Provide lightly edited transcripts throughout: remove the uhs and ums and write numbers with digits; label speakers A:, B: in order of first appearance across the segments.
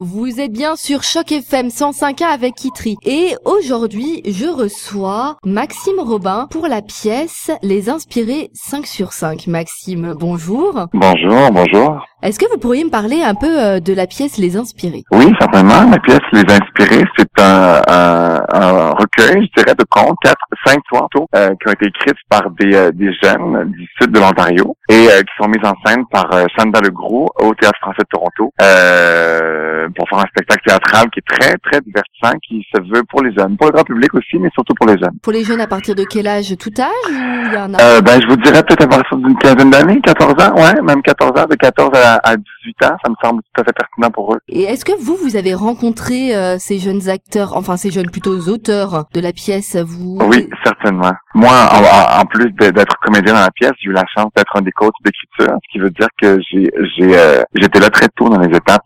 A: Vous êtes bien sur Choc FM 105.1 avec Kitry. Et aujourd'hui, je reçois Maxime Robin pour la pièce Les Inspirés 5 sur 5. Maxime, bonjour.
B: Bonjour.
A: Est-ce que vous pourriez me parler un peu de la pièce Les Inspirés?
B: Oui, certainement. La pièce Les Inspirés, c'est un recueil, je dirais, de contes, 5 tantôt, qui ont été écrites par des jeunes du sud de l'Ontario et qui sont mises en scène par Sandra Legros au Théâtre français de Toronto pour faire un spectacle théâtral qui est très, très divertissant, qui se veut pour les jeunes, pour le grand public aussi, mais surtout pour les jeunes.
A: Pour les jeunes, à partir de quel âge? Tout âge ou il y en a?
B: Je vous dirais peut-être à partir d'une quinzaine d'années, 14 ans, ouais, même 14 ans, de 14 à 18 ans, ça me semble tout à fait pertinent pour eux.
A: Et est-ce que vous avez rencontré ces jeunes acteurs, enfin ces jeunes plutôt auteurs de la pièce, vous?
B: Oui, certainement. Moi, en plus d'être comédien dans la pièce, j'ai eu la chance d'être un des coachs d'écriture, ce qui veut dire que j'étais là très tôt dans les étapes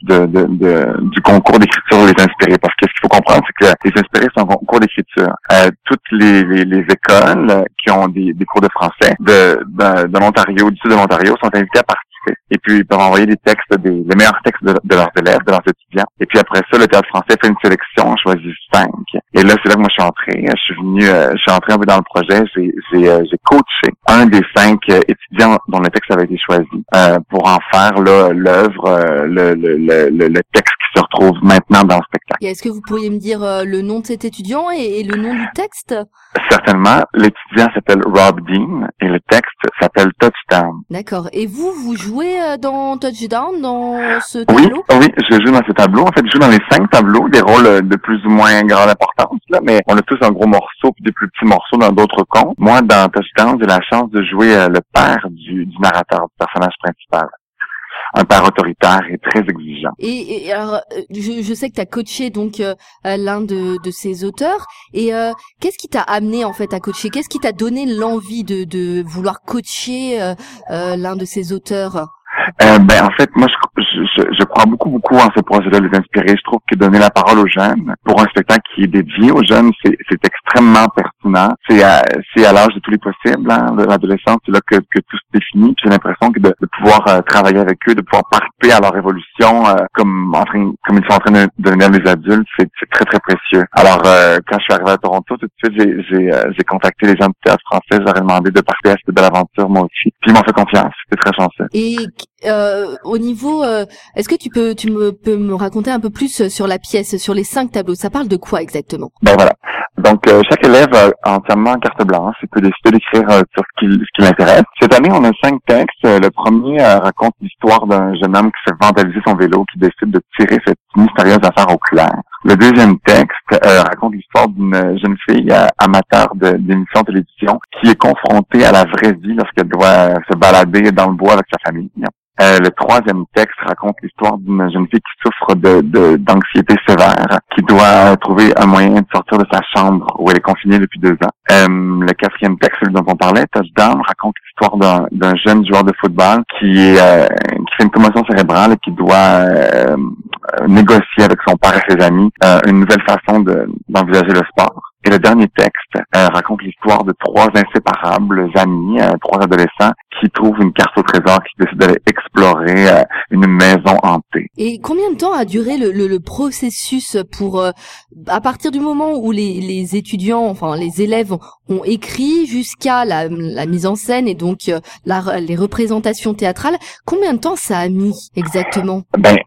B: du concours d'écriture Les Inspirés, parce que ce qu'il faut comprendre, c'est que Les Inspirés, c'est un concours d'écriture. Toutes les écoles qui ont des cours de français de l'Ontario, du sud de l'Ontario, sont invitées à participer. Et puis, ils peuvent envoyer les textes, les meilleurs textes de leurs élèves, de leurs étudiants. Et puis après ça, le Théâtre français fait une sélection, choisit 5. Et là, c'est là que moi je suis entré. Je suis entré un peu dans le projet. J'ai coaché un des 5 étudiants dont le texte avait été choisi, pour en faire là l'œuvre, le texte qui se retrouve maintenant dans le spectacle.
A: Et est-ce que vous pourriez me dire le nom de cet étudiant et le nom du texte?
B: Certainement. L'étudiant s'appelle Rob Dean et le texte s'appelle Touchdown.
A: D'accord. Et vous jouez dans Touchdown, dans ce tableau?
B: Oui, je joue dans ce tableau. En fait, je joue dans les 5 tableaux, des rôles de plus ou moins grande importance, là, mais on a tous un gros morceau puis des plus petits morceaux dans d'autres contes. Moi, dans Touchdown, j'ai la chance de jouer le père du narrateur, du personnage principal. Un père autoritaire et très exigeant.
A: Et alors, je sais que tu as coaché donc l'un de ces auteurs. Et qu'est-ce qui t'a amené en fait à coacher? Qu'est-ce qui t'a donné l'envie de vouloir coacher l'un de ces auteurs?
B: En fait, moi, je crois beaucoup en ce projet-là, Les Inspirés. Je trouve que donner la parole aux jeunes pour un spectacle qui est dédié aux jeunes, c'est extrêmement pertinent. C'est à l'âge de tous les possibles, hein, de l'adolescence, c'est là que tout se définit. Puis j'ai l'impression que de pouvoir travailler avec eux, de pouvoir participer à leur évolution, comme ils sont en train de devenir des adultes, c'est très très précieux. Alors, quand je suis arrivé à Toronto, tout de suite, j'ai contacté les gens du Théâtre français, je leur ai demandé de participer à cette belle aventure moi aussi. Puis ils m'ont fait confiance. C'était très chanceux.
A: Et au niveau, est-ce que tu peux me raconter un peu plus sur la pièce, sur les 5 tableaux? Ça parle de quoi exactement?
B: Voilà. Donc, chaque élève a entièrement en carte blanche. Il peut décider d'écrire sur ce qui l'intéresse. Cette année, on a 5 textes. Le premier raconte l'histoire d'un jeune homme qui fait vandaliser son vélo, qui décide de tirer cette mystérieuse affaire au clair. Le deuxième texte raconte l'histoire d'une jeune fille amateur d'émissions de télévision qui est confrontée à la vraie vie lorsqu'elle doit se balader dans le bois avec sa famille. Le troisième texte raconte l'histoire d'une jeune fille qui souffre d'anxiété sévère, qui doit trouver un moyen de sortir de sa chambre où elle est confinée depuis 2 ans. Le quatrième texte, celui dont on parlait, Touchdown, raconte l'histoire d'un jeune joueur de football qui fait une commotion cérébrale et qui doit négocier avec son père et ses amis une nouvelle façon d'envisager le sport. Et le dernier texte raconte l'histoire de 3 inséparables amis, 3 adolescents, qui trouvent une carte au trésor, qui décident d'aller explorer une maison hantée.
A: Et combien de temps a duré le processus pour, à partir du moment où les étudiants, enfin les élèves ont écrit jusqu'à la mise en scène et donc les représentations théâtrales, combien de temps ça a mis exactement?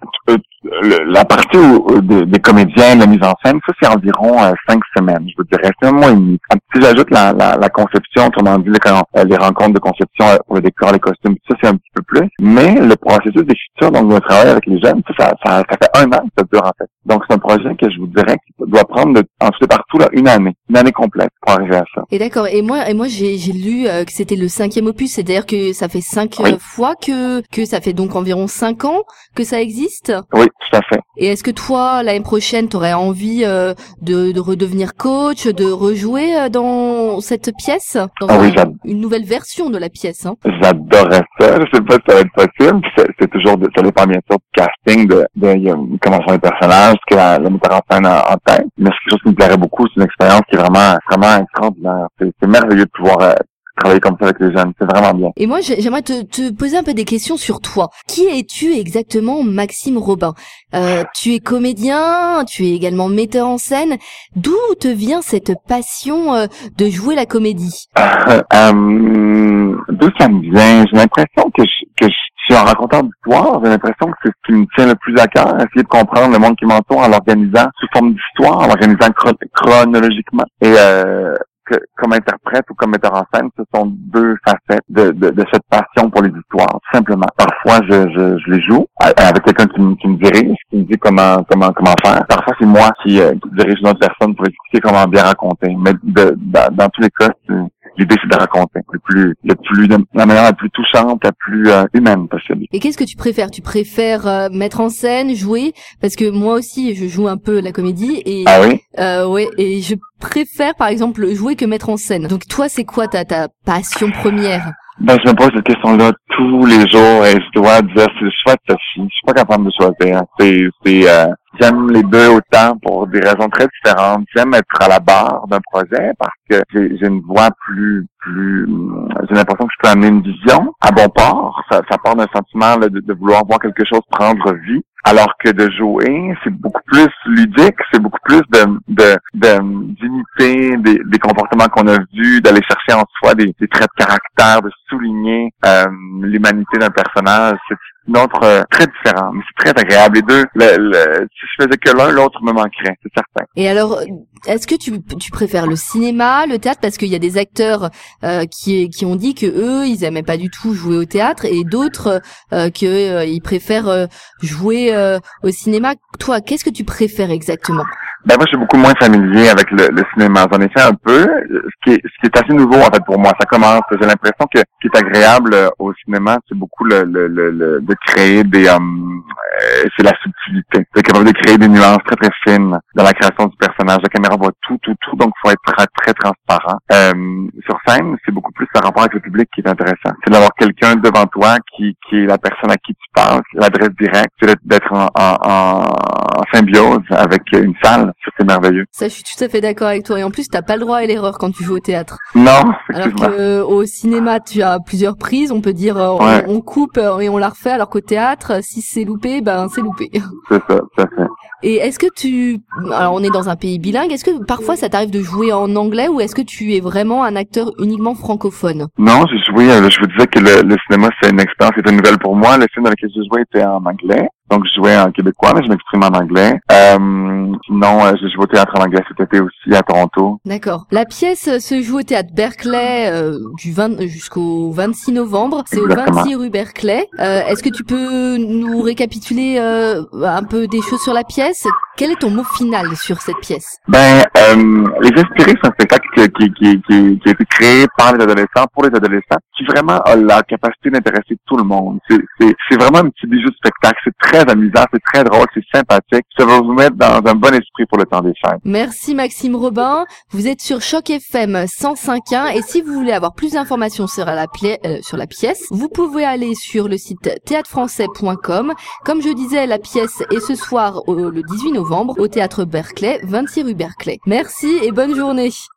B: La partie des comédiens, la mise en scène, ça c'est environ 5 semaines, je vous dirais, c'est 1 mois et demi. Si j'ajoute la conception, autrement dit les rencontres de conception pour le décor, les costumes, ça c'est un petit peu plus. Mais le processus d'écriture, donc le travail avec les jeunes, ça fait 1 an que ça dure en fait. Donc c'est un projet que je vous dirais qui doit prendre en tout et partout là, une année complète pour arriver à ça.
A: Et d'accord. Et moi j'ai lu que c'était le 5e opus, c'est-à-dire que ça fait 5 fois que ça fait donc environ 5 ans que ça existe.
B: Oui, tout à fait.
A: Et est-ce que toi, l'année prochaine, t'aurais envie de redevenir coach, de rejouer dans cette pièce, dans une nouvelle version de la pièce, hein?
B: J'adorerais ça. Je sais pas si ça va être possible. C'est toujours, ça dépend bien sûr du casting, comment sont les personnages, ce que la metteur en scène en tête. Mais c'est quelque chose qui me plairait beaucoup. C'est une expérience qui est vraiment extraordinaire. C'est merveilleux de pouvoir travailler comme ça avec les jeunes. C'est vraiment bien.
A: Et moi, j'aimerais te poser un peu des questions sur toi. Qui es-tu exactement, Maxime Robin? Tu es comédien, tu es également metteur en scène. D'où te vient cette passion de jouer la comédie?
B: D'où ça me vient? J'ai l'impression que je suis un raconteur d'histoire. J'ai l'impression que c'est ce qui me tient le plus à cœur, essayer de comprendre le monde qui m'entoure en l'organisant sous forme d'histoire, en l'organisant chronologiquement. Et comme interprète ou comme metteur en scène, ce sont deux facettes de cette passion pour les histoires, tout simplement. Parfois, je les joue avec quelqu'un qui me dirige, qui me dit comment faire. Parfois, c'est moi qui dirige une autre personne pour expliquer comment bien raconter. Mais dans tous les cas, l'idée, c'est de raconter la manière la plus touchante, la plus humaine possible.
A: Et qu'est-ce que tu préfères? Tu préfères mettre en scène, jouer? Parce que moi aussi, je joue un peu la comédie et
B: ah oui?
A: Ouais, et je préfère par exemple jouer que mettre en scène. Donc toi, c'est quoi ta passion première?
B: Ben, je me pose cette question-là tous les jours et je dois dire, c'est le choix de Sophie. Je suis pas capable de choisir. J'aime les deux autant pour des raisons très différentes. J'aime être à la barre d'un projet parce que j'ai une voix j'ai l'impression que je peux amener une vision à bon port. Ça part d'un sentiment là, de vouloir voir quelque chose prendre vie. Alors que de jouer, c'est beaucoup plus ludique, c'est beaucoup plus d'imiter des comportements qu'on a vus, d'aller chercher en soi des traits de caractère, de souligner l'humanité d'un personnage. C'est une autre très différent, mais c'est très agréable. Les deux, si je faisais que l'un, l'autre me manquerait, c'est certain.
A: Et alors, est-ce que tu préfères le cinéma, le théâtre? Parce qu'il y a des acteurs qui ont dit que eux, ils aimaient pas du tout jouer au théâtre, et d'autres ils préfèrent jouer au cinéma. Toi, qu'est-ce que tu préfères exactement?
B: Ben moi, je suis beaucoup moins familier avec le cinéma. J'en ai fait un peu, ce qui est assez nouveau en fait pour moi. Ça commence. J'ai l'impression que ce qui est agréable au cinéma, c'est beaucoup de créer c'est la subtilité. C'est capable de créer des nuances très très fines dans la création du personnage. La caméra voit tout, donc il faut être très, très transparent. Sur scène, c'est beaucoup plus le rapport avec le public qui est intéressant. C'est d'avoir quelqu'un devant toi qui est la personne à qui tu parles, l'adresse directe, c'est d'être en symbiose avec une salle. Ça, c'est merveilleux.
A: Ça, je suis tout à fait d'accord avec toi. Et en plus, t'as pas le droit à l'erreur quand tu joues au théâtre.
B: Non,
A: alors que au cinéma, tu as plusieurs prises. On peut dire, on coupe et on la refait. Alors qu'au théâtre, si c'est loupé, ben c'est loupé.
B: C'est ça, tout à fait.
A: Et est-ce que alors on est dans un pays bilingue. Est-ce que parfois ça t'arrive de jouer en anglais ou est-ce que tu es vraiment un acteur uniquement francophone?
B: Non, j'ai joué. Je vous disais que le cinéma c'est une expérience qui était nouvelle pour moi. Le film dans lequel j'ai joué était en anglais. Donc, je jouais en québécois, mais je m'exprime en anglais. Sinon, j'ai joué au théâtre en anglais cet été aussi à Toronto.
A: D'accord. La pièce se joue au théâtre Berkeley du 20 jusqu'au 26 novembre. C'est
B: Exactement.
A: Au 26 rue Berkeley. Est-ce que tu peux nous récapituler un peu des choses sur la pièce? Quel est ton mot final sur cette pièce?
B: Ben, Les Inspirés, c'est un spectacle qui a été créé par les adolescents, pour les adolescents, qui vraiment a la capacité d'intéresser tout le monde. C'est vraiment un petit bijou de spectacle. C'est très amusant, c'est très drôle, c'est sympathique. Ça va vous mettre dans un bon esprit pour le temps des fêtes.
A: Merci Maxime Robin. Vous êtes sur Choc FM 105.1 et si vous voulez avoir plus d'informations sur la pièce, vous pouvez aller sur le site théâtrefrançais.com. Comme je disais, la pièce est ce soir le 18 novembre au théâtre Berkeley, 26 rue Berkeley. Merci et bonne journée.